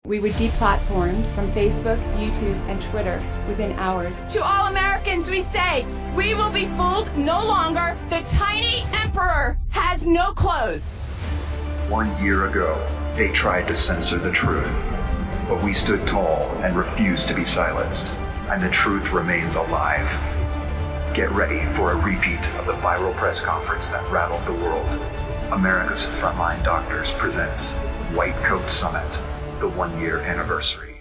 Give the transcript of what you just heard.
We were deplatformed from Facebook, YouTube, and Twitter within hours. To all Americans, we say, we will be fooled no longer. The tiny emperor has no clothes. 1 year ago, they tried to censor the truth, but we stood tall and refused to be silenced, and the truth remains alive. Get ready for a repeat of the viral press conference that rattled the world. America's Frontline Doctors presents White Coat Summit, the 1-year anniversary.